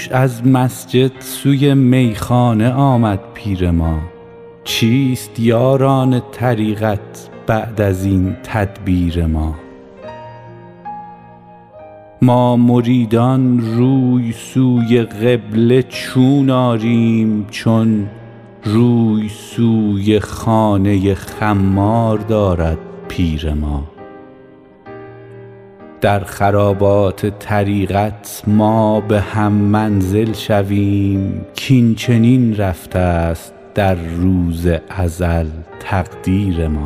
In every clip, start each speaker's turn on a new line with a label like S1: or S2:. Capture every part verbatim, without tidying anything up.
S1: دوش از مسجد سوی میخانه آمد پیر ما. چیست یاران طریقت بعد از این تدبیر ما؟ ما مریدان روی سوی قبله چون آریم، چون روی سوی خانه خمار دارد پیر ما. در خرابات طریقت ما به هم منزل شویم، کین چنین رفته است در روز ازل تقدیر ما.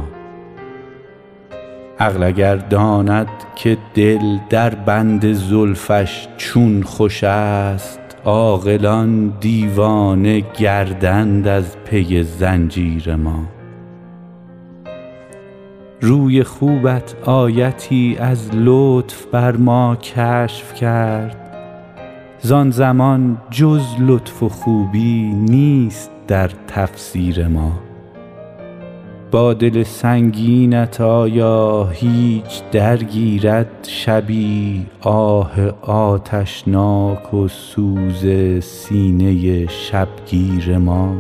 S1: عقل اگر داند که دل در بند زلفش چون خوش است، عاقلان دیوانه گردند از پی زنجیر ما. روی خوبت آیتی از لطف بر ما کشف کرد، زان زمان جز لطف و خوبی نیست در تفسیر ما. با دل سنگینت آیا هیچ درگیرد شبی، آه آتشناک و سوز سینه شبگیر ما؟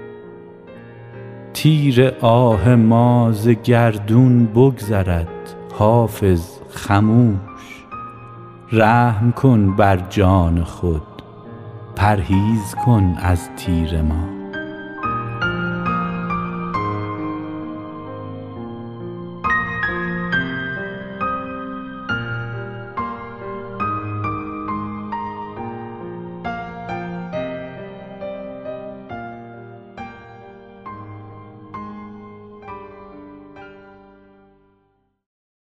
S1: تیر آه ما ز گردون بگذرد، حافظ خموش، رحم کن بر جان خود، پرهیز کن از تیر ما.